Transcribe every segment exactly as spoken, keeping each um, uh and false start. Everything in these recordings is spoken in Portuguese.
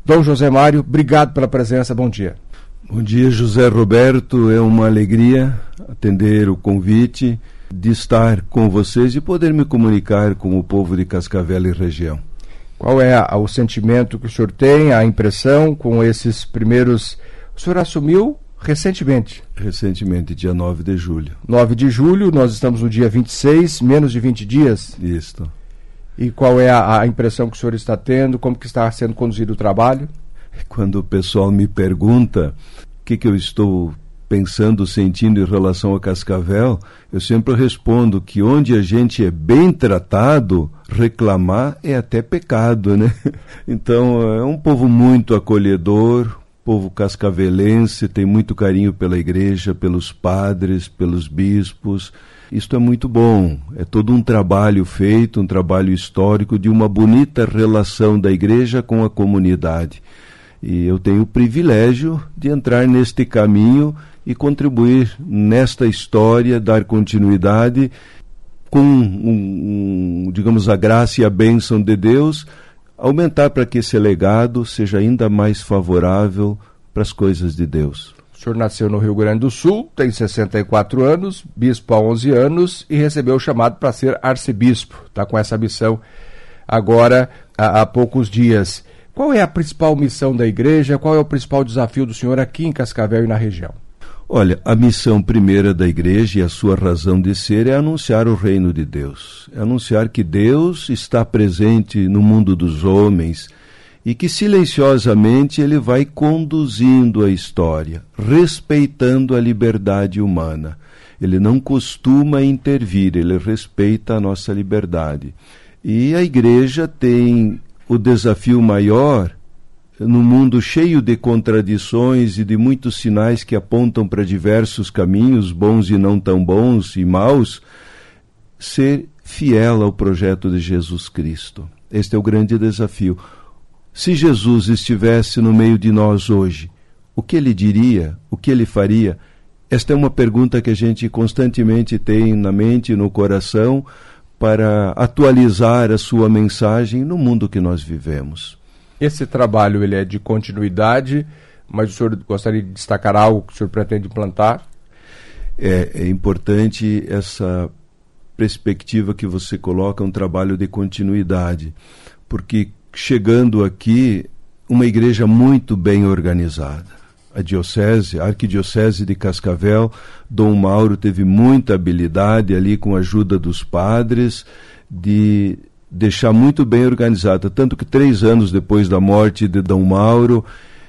Dom José Mário, obrigado pela presença, bom dia. Bom dia, José Roberto, é uma alegria atender o convite de estar com vocês e poder me comunicar com o povo de Cascavel e região. Qual é a, o sentimento que o senhor tem, a impressão com esses primeiros... O senhor assumiu recentemente? Recentemente, dia nove de julho. nove de julho, nós estamos no dia vinte e seis, menos de vinte dias. Isso. E qual é a, a impressão que o senhor está tendo, como que está sendo conduzido o trabalho? Quando o pessoal me pergunta o que, que eu estou pensando, sentindo em relação a Cascavel, eu sempre respondo que onde a gente é bem tratado, reclamar é até pecado, né? Então, é um povo muito acolhedor, povo cascavelense, tem muito carinho pela igreja, pelos padres, pelos bispos. Isto é muito bom, é todo um trabalho feito, um trabalho histórico de uma bonita relação da igreja com a comunidade. E eu tenho o privilégio de entrar neste caminho e contribuir nesta história, dar continuidade com, um, um, digamos, a graça e a bênção de Deus, aumentar para que esse legado seja ainda mais favorável para as coisas de Deus. O senhor nasceu no Rio Grande do Sul, tem sessenta e quatro anos, bispo há onze anos e recebeu o chamado para ser arcebispo. Está com essa missão agora há, há poucos dias. Qual é a principal missão da igreja? Qual é o principal desafio do senhor aqui em Cascavel e na região? Olha, a missão primeira da igreja e a sua razão de ser é anunciar o reino de Deus. É anunciar que Deus está presente no mundo dos homens e que silenciosamente ele vai conduzindo a história, respeitando a liberdade humana. Ele não costuma intervir, ele respeita a nossa liberdade. E a igreja tem o desafio maior, no mundo cheio de contradições e de muitos sinais que apontam para diversos caminhos, bons e não tão bons e maus, ser fiel ao projeto de Jesus Cristo. Este é o grande desafio. Se Jesus estivesse no meio de nós hoje, o que ele diria? O que ele faria? Esta é uma pergunta que a gente constantemente tem na mente e no coração para atualizar a sua mensagem no mundo que nós vivemos. Esse trabalho ele é de continuidade, mas o senhor gostaria de destacar algo que o senhor pretende implantar? É, é importante essa perspectiva que você coloca, um trabalho de continuidade, porque chegando aqui, uma igreja muito bem organizada. A diocese, a arquidiocese de Cascavel, Dom Mauro teve muita habilidade ali com a ajuda dos padres de deixar muito bem organizada, tanto que três anos depois da morte de Dom Mauro,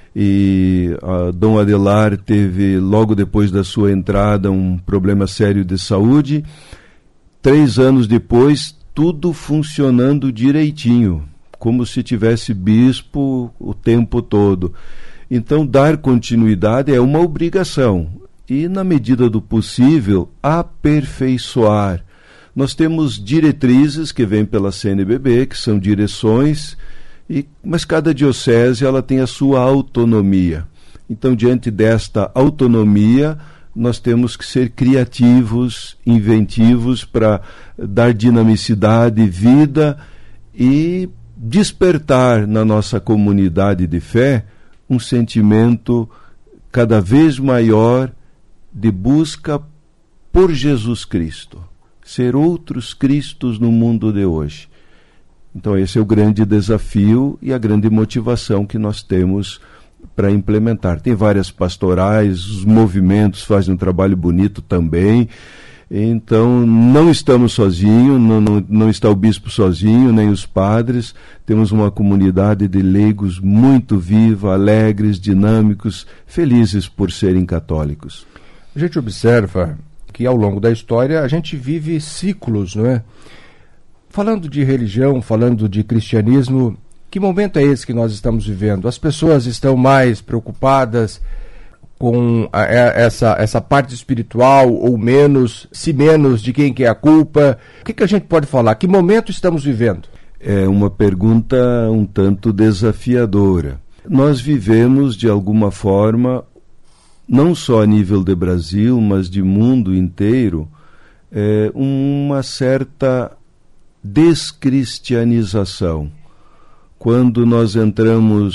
e a Dom Adelar teve, logo depois da sua entrada, um problema sério de saúde. Três anos depois, tudo funcionando direitinho, como se tivesse bispo o tempo todo. Então, dar continuidade é uma obrigação e, na medida do possível, aperfeiçoar. Nós temos diretrizes que vêm pela C N B B, que são direções, e, mas cada diocese ela tem a sua autonomia. Então, diante desta autonomia, nós temos que ser criativos, inventivos para dar dinamicidade, vida e despertar na nossa comunidade de fé um sentimento cada vez maior de busca por Jesus Cristo. Ser outros Cristos no mundo de hoje. Então esse é o grande desafio e a grande motivação que nós temos para implementar. Tem várias pastorais, os movimentos fazem um trabalho bonito também. Então não estamos sozinhos, não, não, não está o bispo sozinho, nem os padres. Temos uma comunidade de leigos muito viva, alegres, dinâmicos, felizes por serem católicos. A gente observa que ao longo da história a gente vive ciclos, não é? Falando de religião, falando de cristianismo, que momento é esse que nós estamos vivendo? As pessoas estão mais preocupadas com a, a, essa, essa parte espiritual ou menos, se menos, de quem que é a culpa? O que, que a gente pode falar? Que momento estamos vivendo? É uma pergunta um tanto desafiadora. Nós vivemos, de alguma forma, não só a nível de Brasil, mas de mundo inteiro, é, uma certa descristianização. Quando nós entramos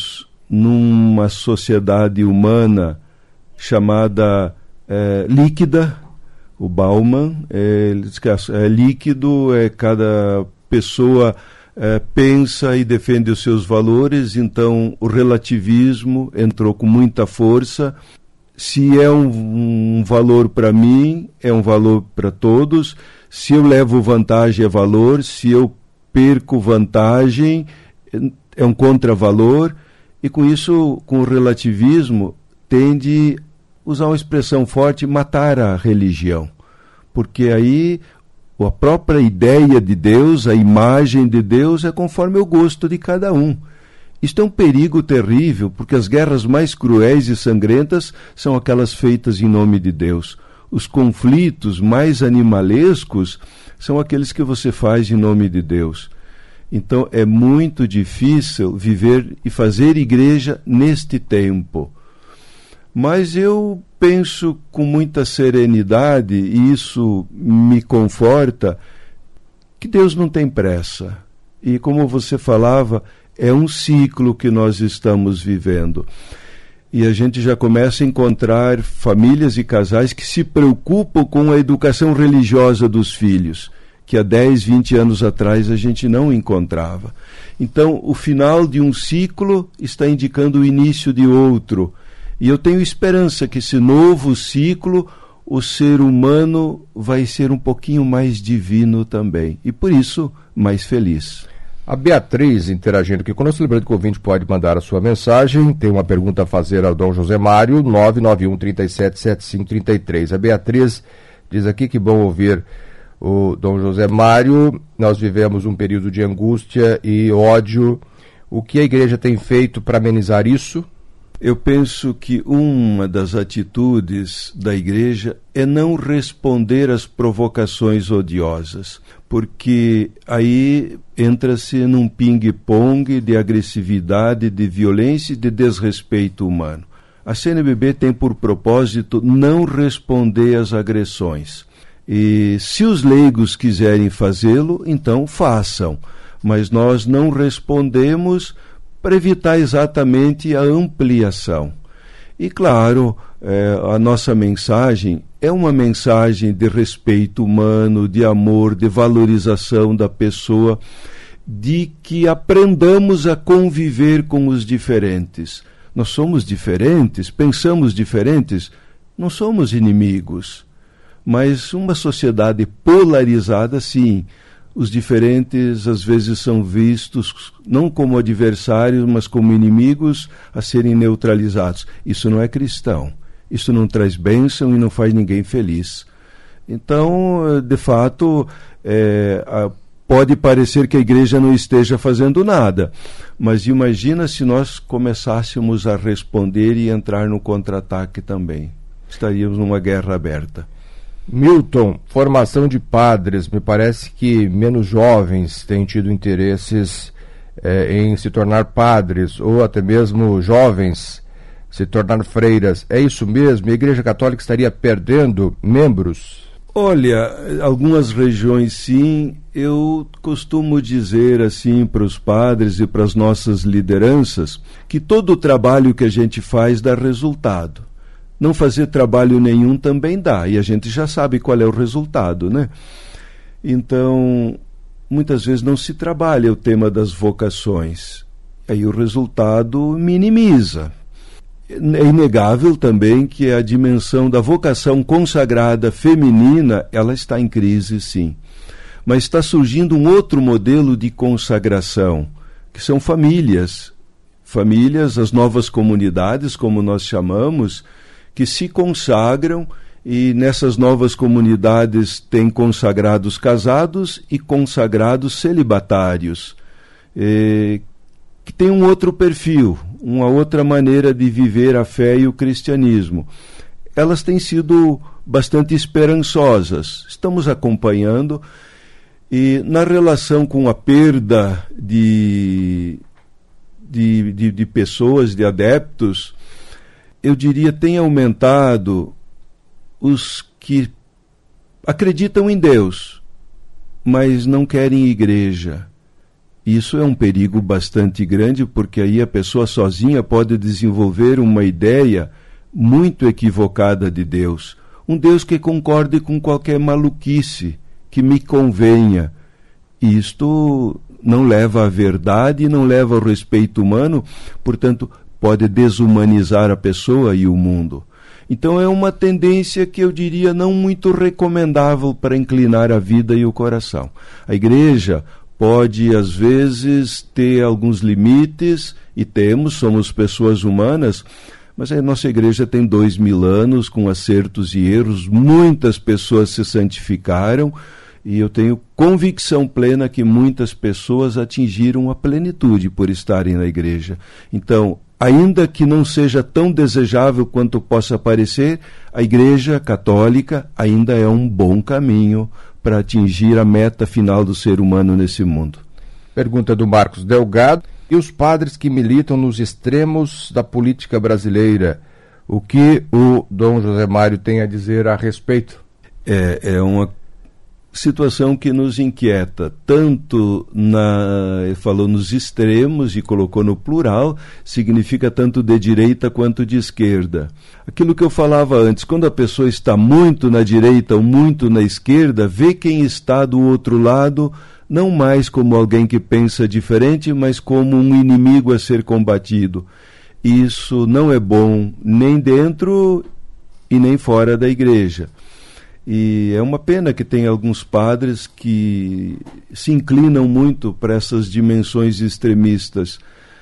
numa sociedade humana chamada é, líquida. O Bauman, é, ele diz que é, é líquido, é cada pessoa é, pensa e defende os seus valores, então o relativismo entrou com muita força. Se é um, um valor para mim, é um valor para todos. Se eu levo vantagem, é valor. Se eu perco vantagem, é um contravalor. E com isso, com o relativismo, tende, usar uma expressão forte, matar a religião. Porque aí a própria ideia de Deus, a imagem de Deus, é conforme o gosto de cada um. Isto é um perigo terrível, porque as guerras mais cruéis e sangrentas são aquelas feitas em nome de Deus. Os conflitos mais animalescos são aqueles que você faz em nome de Deus. Então é muito difícil viver e fazer igreja neste tempo. Mas eu penso com muita serenidade, e isso me conforta, que Deus não tem pressa. E como você falava, é um ciclo que nós estamos vivendo. E a gente já começa a encontrar famílias e casais que se preocupam com a educação religiosa dos filhos, que há dez, vinte anos atrás a gente não encontrava. Então, o final de um ciclo está indicando o início de outro. E eu tenho esperança que esse novo ciclo, o ser humano vai ser um pouquinho mais divino também. E por isso, mais feliz. A Beatriz interagindo aqui conosco, lembrando que o ouvinte pode mandar a sua mensagem, tem uma pergunta a fazer ao Dom José Mário, nove nove um, trinta e sete, setenta e cinco, trinta e três. A Beatriz diz aqui que bom ouvir o Dom José Mário, nós vivemos um período de angústia e ódio, o que a igreja tem feito para amenizar isso? Eu penso que uma das atitudes da igreja é não responder às provocações odiosas, porque aí entra-se num ping-pong de agressividade, de violência e de desrespeito humano. A C N B B tem por propósito não responder às agressões. E se os leigos quiserem fazê-lo, então façam. Mas nós não respondemos para evitar exatamente a ampliação. E claro, é, a nossa mensagem é uma mensagem de respeito humano, de amor, de valorização da pessoa, de que aprendamos a conviver com os diferentes. Nós somos diferentes, pensamos diferentes, não somos inimigos. Mas uma sociedade polarizada, sim. Os diferentes às vezes são vistos não como adversários, mas como inimigos a serem neutralizados. Isso não é cristão. Isso não traz bênção e não faz ninguém feliz. Então, de fato, é, a, pode parecer que a igreja não esteja fazendo nada, mas imagina se nós começássemos a responder e entrar no contra-ataque também. Estaríamos numa guerra aberta. Milton, formação de padres, me parece que menos jovens têm tido interesses eh, em se tornar padres, ou até mesmo jovens se tornar freiras. É isso mesmo? A Igreja Católica estaria perdendo membros? Olha, algumas regiões sim. Eu costumo dizer assim para os padres e para as nossas lideranças que todo o trabalho que a gente faz dá resultado. Não fazer trabalho nenhum também dá, e a gente já sabe qual é o resultado, né? Então, muitas vezes não se trabalha o tema das vocações, aí o resultado minimiza. É inegável também que a dimensão da vocação consagrada feminina, ela está em crise, sim. Mas está surgindo um outro modelo de consagração, que são famílias. Famílias, as novas comunidades, como nós chamamos, que se consagram, e nessas novas comunidades tem consagrados casados e consagrados celibatários, eh, que tem um outro perfil, uma outra maneira de viver a fé e o cristianismo. Elas têm sido bastante esperançosas, estamos acompanhando, e na relação com a perda de, de, de, de pessoas, de adeptos, eu diria, tem aumentado os que acreditam em Deus, mas não querem igreja. Isso é um perigo bastante grande, porque aí a pessoa sozinha pode desenvolver uma ideia muito equivocada de Deus. Um Deus que concorde com qualquer maluquice, que me convenha. Isto não leva à verdade, não leva ao respeito humano, portanto, pode desumanizar a pessoa e o mundo. Então é uma tendência que eu diria não muito recomendável para inclinar a vida e o coração. A igreja pode, às vezes, ter alguns limites, e temos, somos pessoas humanas, mas a nossa igreja tem dois mil anos, com acertos e erros, muitas pessoas se santificaram, e eu tenho convicção plena que muitas pessoas atingiram a plenitude por estarem na igreja. Então, ainda que não seja tão desejável quanto possa parecer, a igreja católica ainda é um bom caminho para atingir a meta final do ser humano nesse mundo. Pergunta do Marcos Delgado. E os padres que militam nos extremos da política brasileira, o que o Dom José Mário tem a dizer a respeito? É, é uma situação que nos inquieta, tanto na, ele falou nos extremos e colocou no plural, significa tanto de direita quanto de esquerda. Aquilo que eu falava antes, quando a pessoa está muito na direita ou muito na esquerda, vê quem está do outro lado, não mais como alguém que pensa diferente, mas como um inimigo a ser combatido. Isso não é bom nem dentro e nem fora da igreja. E é uma pena que tem alguns padres que se inclinam muito para essas dimensões extremistas.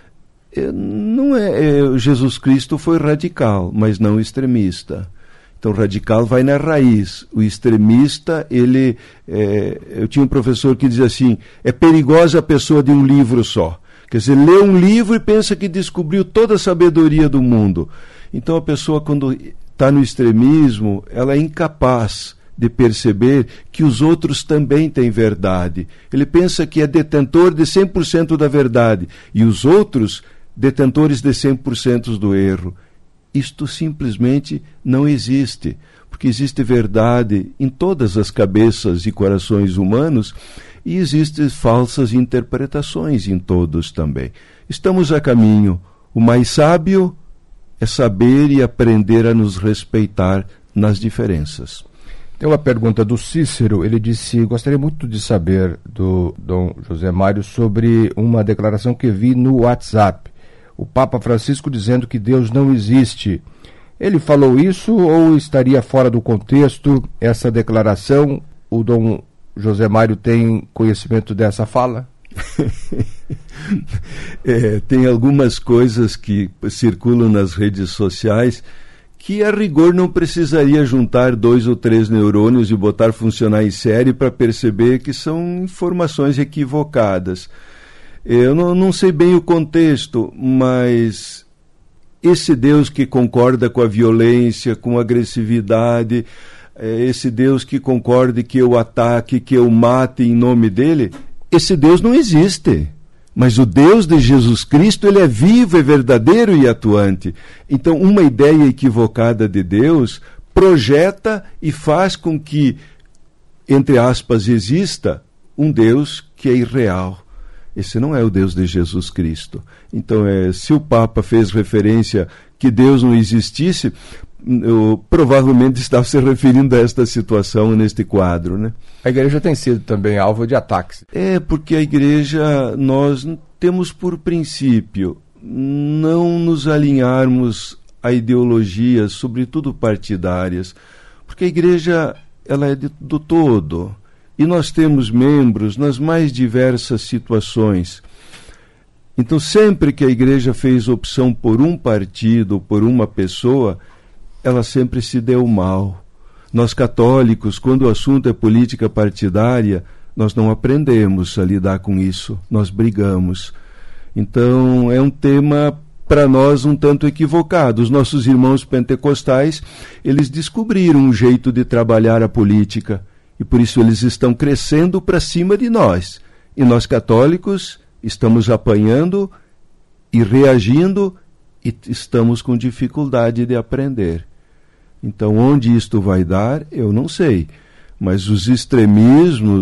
É, não é, é, Jesus Cristo foi radical, mas não extremista. Então, o radical vai na raiz. O extremista, ele... É, eu tinha um professor que dizia assim, é perigosa a pessoa de um livro só. Quer dizer, lê um livro e pensa que descobriu toda a sabedoria do mundo. Então, a pessoa, quando está no extremismo, ela é incapaz de perceber que os outros também têm verdade. Ele pensa que é detentor de cem por cento da verdade e os outros detentores de cem por cento do erro. Isto simplesmente não existe, porque existe verdade em todas as cabeças e corações humanos e existem falsas interpretações em todos também. Estamos a caminho. O mais sábio é saber e aprender a nos respeitar nas diferenças. Tem uma pergunta do Cícero, ele disse, gostaria muito de saber do Dom José Mário sobre uma declaração que vi no WhatsApp. O Papa Francisco dizendo que Deus não existe. Ele falou isso ou estaria fora do contexto essa declaração? O Dom José Mário tem conhecimento dessa fala? É, tem algumas coisas que circulam nas redes sociais que a rigor não precisaria juntar dois ou três neurônios e botar funcionar em série para perceber que são informações equivocadas. Eu não, não sei bem o contexto, mas esse Deus que concorda com a violência, com a agressividade, esse Deus que concorda que eu ataque, que eu mate em nome dele, esse Deus não existe. Mas o Deus de Jesus Cristo, ele é vivo, é verdadeiro e atuante. Então, uma ideia equivocada de Deus projeta e faz com que, entre aspas, exista um Deus que é irreal. Esse não é o Deus de Jesus Cristo. Então, é, se o Papa fez referência que Deus não existisse, eu, provavelmente estava se referindo a esta situação neste quadro, né? A igreja tem sido também alvo de ataques. É, porque a igreja, nós temos por princípio não nos alinharmos a ideologias, sobretudo partidárias, porque a igreja ela é de, do todo. E nós temos membros nas mais diversas situações. Então, sempre que a igreja fez opção por um partido, por uma pessoa, ela sempre se deu mal. Nós católicos, quando o assunto é política partidária, nós não aprendemos a lidar com isso, nós brigamos. Então, é um tema, para nós, um tanto equivocado. Os nossos irmãos pentecostais, eles descobriram um jeito de trabalhar a política. E por isso eles estão crescendo para cima de nós. E nós católicos estamos apanhando e reagindo e estamos com dificuldade de aprender. Então, onde isto vai dar, eu não sei. Mas os extremismos,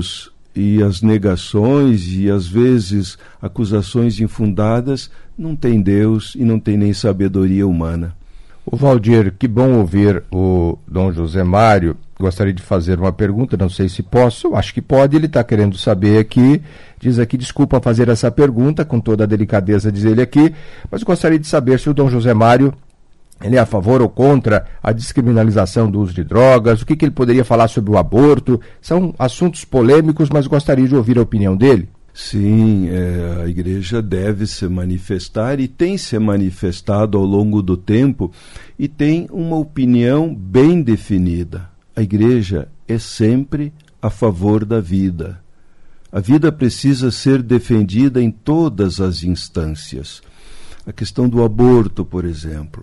e as negações e às vezes acusações infundadas, não tem Deus e não tem nem sabedoria humana. O Valdir, que bom ouvir o Dom José Mário. Gostaria de fazer uma pergunta, não sei se posso, acho que pode, ele está querendo saber aqui, diz aqui, desculpa fazer essa pergunta, com toda a delicadeza diz ele aqui, mas gostaria de saber se o Dom José Mário, ele é a favor ou contra a descriminalização do uso de drogas, o que, que ele poderia falar sobre o aborto, são assuntos polêmicos, mas gostaria de ouvir a opinião dele. Sim, é, a igreja deve se manifestar e tem se manifestado ao longo do tempo e tem uma opinião bem definida. A igreja é sempre a favor da vida. A vida precisa ser defendida em todas as instâncias. A questão do aborto, por exemplo.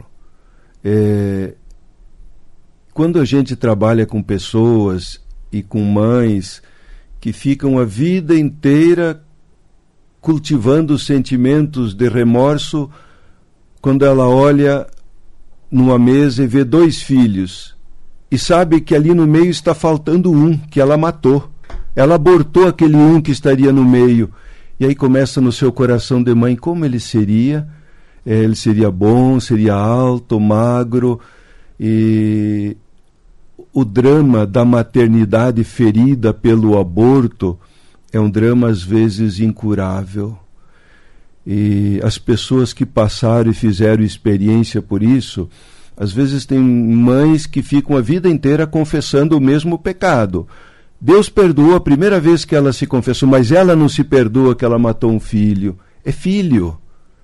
É, quando a gente trabalha com pessoas e com mães que ficam a vida inteira cultivando sentimentos de remorso, quando ela olha numa mesa e vê dois filhos e sabe que ali no meio está faltando um, que ela matou. Ela abortou aquele um que estaria no meio. E aí começa no seu coração de mãe, como ele seria? Ele seria bom, seria alto, magro. E o drama da maternidade ferida pelo aborto é um drama às vezes incurável. E as pessoas que passaram e fizeram experiência por isso, às vezes tem mães que ficam a vida inteira confessando o mesmo pecado. Deus perdoou a primeira vez que ela se confessou, mas ela não se perdoa que ela matou um filho. É filho.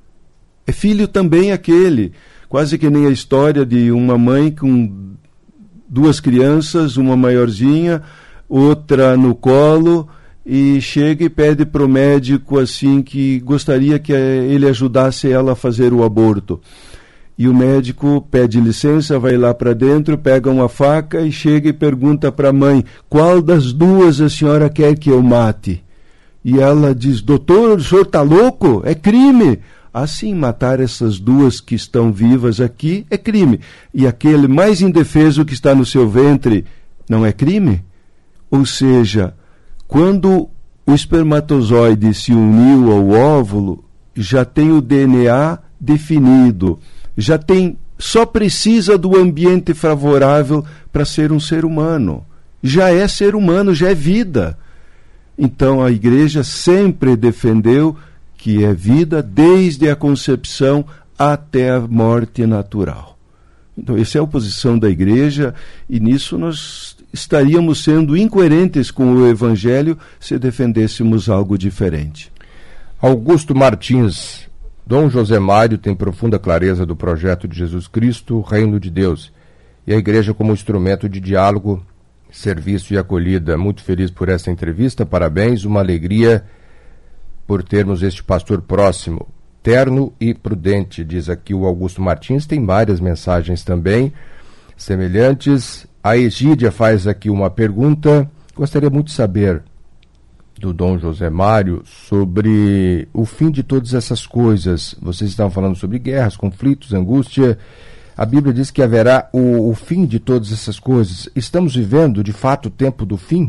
É filho também aquele. Quase que nem a história de uma mãe com duas crianças, uma maiorzinha, outra no colo, e chega e pede para o médico assim que gostaria que ele ajudasse ela a fazer o aborto. E o médico pede licença, vai lá para dentro, pega uma faca e chega e pergunta para a mãe, qual das duas a senhora quer que eu mate? E ela diz, doutor, o senhor está louco? É crime. Assim, matar essas duas que estão vivas aqui é crime. E aquele mais indefeso que está no seu ventre não é crime? Ou seja, quando o espermatozoide se uniu ao óvulo, já tem o D N A definido. Já tem, só precisa do ambiente favorável para ser um ser humano. Já é ser humano, já é vida. Então a igreja sempre defendeu que é vida desde a concepção até a morte natural. Então essa é a posição da igreja e nisso nós estaríamos sendo incoerentes com o Evangelho se defendêssemos algo diferente. Augusto Martins, Dom José Mário tem profunda clareza do projeto de Jesus Cristo, o reino de Deus, e a igreja como instrumento de diálogo, serviço e acolhida. Muito feliz por essa entrevista, parabéns, uma alegria por termos este pastor próximo, terno e prudente, diz aqui o Augusto Martins. Tem várias mensagens também semelhantes. A Egídia faz aqui uma pergunta, gostaria muito de saber do Dom José Mário sobre o fim de todas essas coisas. Vocês estavam falando sobre guerras, conflitos, angústia. A Bíblia diz que haverá o, o fim de todas essas coisas. Estamos vivendo, de fato, o tempo do fim?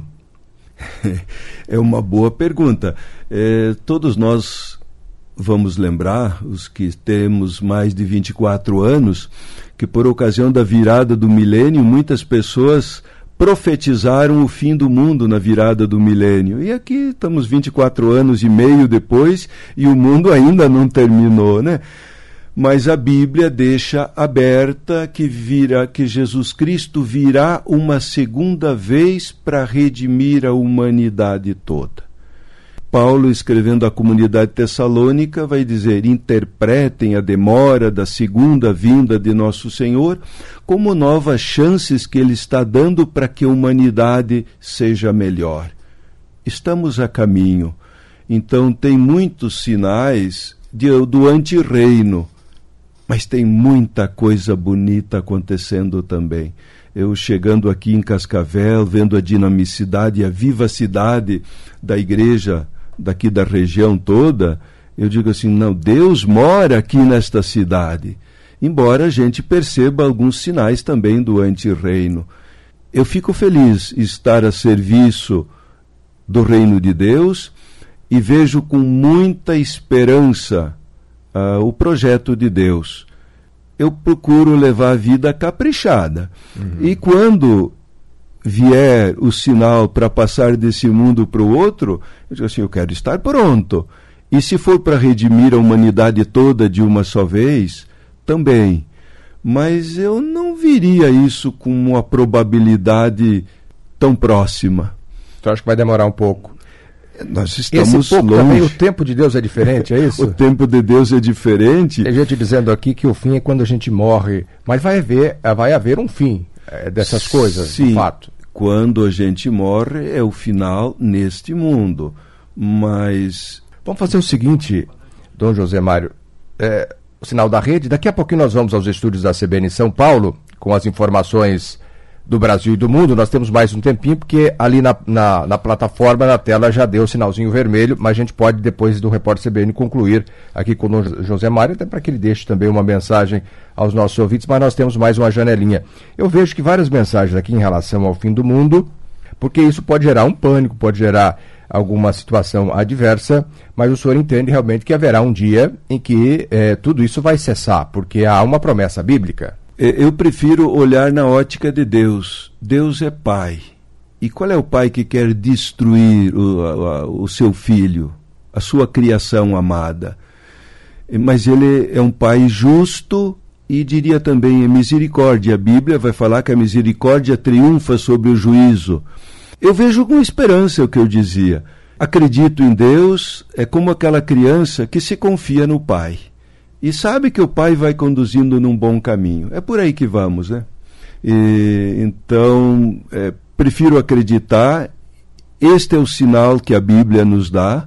É uma boa pergunta. É, todos nós vamos lembrar, os que temos mais de vinte e quatro anos, que por ocasião da virada do milênio, muitas pessoas profetizaram o fim do mundo na virada do milênio. E aqui estamos vinte e quatro anos e meio depois e o mundo ainda não terminou, né? Mas a Bíblia deixa aberta que, virá, que Jesus Cristo virá uma segunda vez para redimir a humanidade toda. Paulo, escrevendo à comunidade tessalônica, vai dizer, interpretem a demora da segunda vinda de nosso Senhor como novas chances que Ele está dando para que a humanidade seja melhor. Estamos a caminho. Então tem muitos sinais de, do antirreino, mas tem muita coisa bonita acontecendo também. Eu chegando aqui em Cascavel, vendo a dinamicidade e a vivacidade da igreja daqui da região toda, eu digo assim, não, Deus mora aqui nesta cidade, embora a gente perceba alguns sinais também do antirreino. Eu fico feliz em estar a serviço do reino de Deus e vejo com muita esperança uh, o projeto de Deus. Eu procuro levar a vida caprichada. Uhum. E quando vier o sinal para passar desse mundo para o outro, eu digo assim, eu quero estar pronto. E se for para redimir a humanidade toda de uma só vez, também. Mas eu não viria isso com uma probabilidade tão próxima. Então acho que vai demorar um pouco. Nós estamos Esse pouco longe. Também, o tempo de Deus é diferente, é isso? O tempo de Deus é diferente. Tem gente dizendo aqui que o fim é quando a gente morre. Mas vai haver, vai haver um fim é, dessas coisas, Sim, de fato. Quando a gente morre é o final neste mundo. Mas... Vamos fazer o seguinte, Dom José Mário. É, o sinal da rede. Daqui a pouquinho nós vamos aos estúdios da C B N em São Paulo, com as informações do Brasil e do mundo. Nós temos mais um tempinho, porque ali na, na, na plataforma, na tela, já deu o sinalzinho vermelho, mas a gente pode, depois do repórter C B N, concluir aqui com o Dom José Mário, até para que ele deixe também uma mensagem aos nossos ouvintes, mas nós temos mais uma janelinha. Eu vejo que várias mensagens aqui em relação ao fim do mundo, porque isso pode gerar um pânico, pode gerar alguma situação adversa, mas o senhor entende realmente que haverá um dia em que eh, tudo isso vai cessar, porque há uma promessa bíblica. Eu prefiro olhar na ótica de Deus. Deus é pai. E qual é o pai que quer destruir o, o, o seu filho, a sua criação amada? Mas ele é um pai justo e diria também é misericórdia. A Bíblia vai falar que a misericórdia triunfa sobre o juízo. Eu vejo com esperança o que eu dizia. Acredito em Deus, é como aquela criança que se confia no pai. E sabe que o pai vai conduzindo num bom caminho. É por aí que vamos, né? E, então, é, prefiro acreditar. Este é o sinal que a Bíblia nos dá.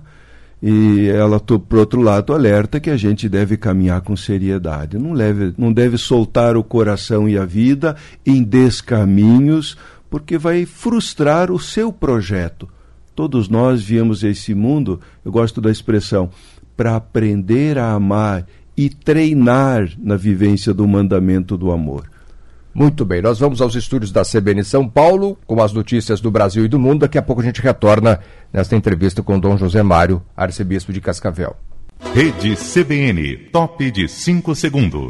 E ela, por outro lado, alerta que a gente deve caminhar com seriedade. Não, leve, não deve soltar o coração e a vida em descaminhos, porque vai frustrar o seu projeto. Todos nós viemos a esse mundo, eu gosto da expressão, para aprender a amar e treinar na vivência do mandamento do amor. Muito bem, nós vamos aos estúdios da C B N São Paulo, com as notícias do Brasil e do mundo. Daqui a pouco a gente retorna nesta entrevista com Dom José Mário, arcebispo de Cascavel. Rede C B N, top de cinco segundos.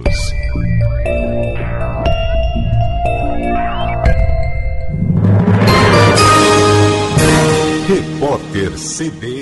Repórter C B